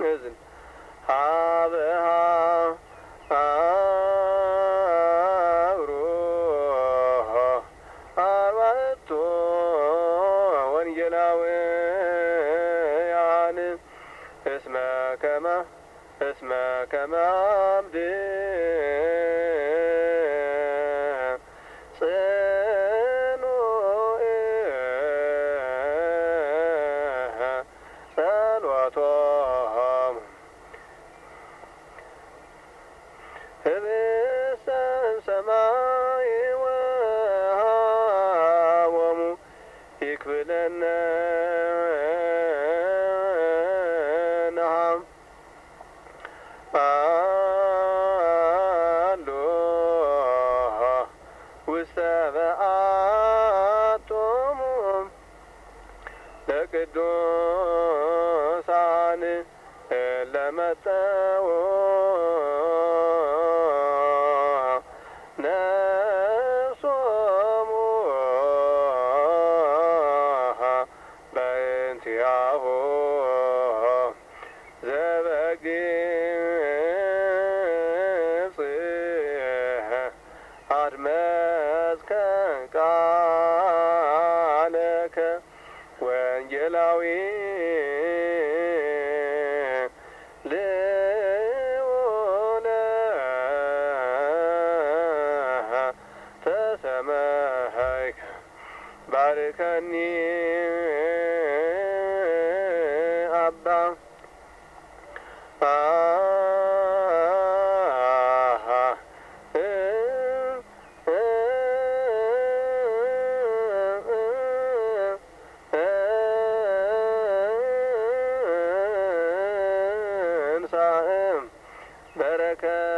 እዝን ሀበሃ አብሮ አርባዕቱ ወንጌላውያን እስመ ከመ አምድ ጽኑዕ ጸሎቶሙ ህብስተ እምሰማይ ወሀቦሙ ይክፍለነ ነሃ አሎ ውስተ በአቶሙ ለቅዱሳን ለመጠው ነፍሶሙ በእንቲአሁ ዘበግብጽ አድመጽከ ቃለከ ወንጌላዊ ልዑለ ተሰመይከ ባርከኒ አባ እንሳእም በረከ